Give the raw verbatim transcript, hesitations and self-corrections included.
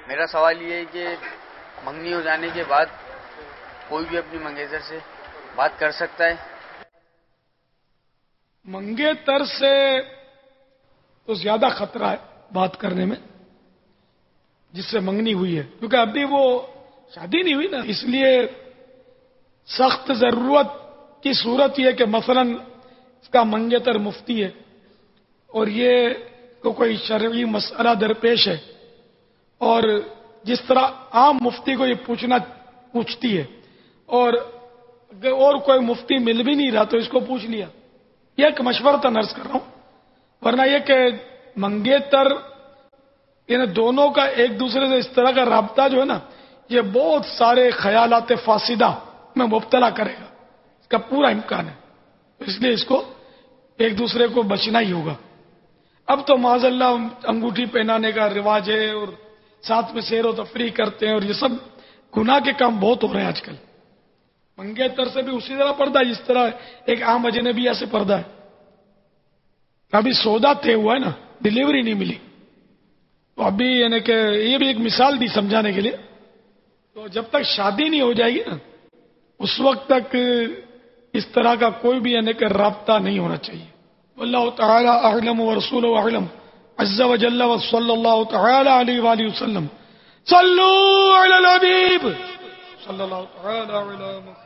میرا سوال یہ ہے کہ منگنی ہو جانے کے بعد کوئی بھی اپنی منگیتر سے بات کر سکتا ہے؟ منگیتر سے تو زیادہ خطرہ ہے بات کرنے میں جس سے منگنی ہوئی ہے، کیونکہ ابھی وہ شادی نہیں ہوئی نا، اس لیے سخت ضرورت کی صورت یہ کہ مثلا اس کا منگیتر مفتی ہے اور یہ کو کوئی شرعی مسئلہ درپیش ہے، اور جس طرح عام مفتی کو یہ پوچھنا پوچھتی ہے اور اور کوئی مفتی مل بھی نہیں رہا تو اس کو پوچھ لیا، یہ ایک مشورہ نرس کر رہا ہوں، ورنہ یہ کہ منگیتر ان دونوں کا ایک دوسرے سے اس طرح کا رابطہ جو ہے نا، یہ بہت سارے خیالات فاسدہ میں مبتلا کرے گا، اس کا پورا امکان ہے، اس لیے اس کو ایک دوسرے کو بچنا ہی ہوگا۔ اب تو معاذ اللہ انگوٹھی پہنانے کا رواج ہے اور ساتھ میں سیر و تفریح کرتے ہیں، اور یہ سب گناہ کے کام بہت ہو رہے ہیں آج کل۔ منگیتر سے بھی اسی طرح پردہ ہے جس طرح ایک عام اجنبیہ سے پردہ ہے۔ ابھی سودا طے ہوا ہے نا، ڈلیوری نہیں ملی، تو ابھی یعنی کہ یہ بھی ایک مثال دی سمجھانے کے لیے، تو جب تک شادی نہیں ہو جائے گی نا اس وقت تک اس طرح کا کوئی بھی یعنی کہ رابطہ نہیں ہونا چاہیے۔ واللہ تعالی اعلم ورسولہ اعلم عز وجل وصلی اللہ تعالی علیہ وآلہ وسلم۔ صلوا علی الحبیب صلی اللہ تعالی علی محمد۔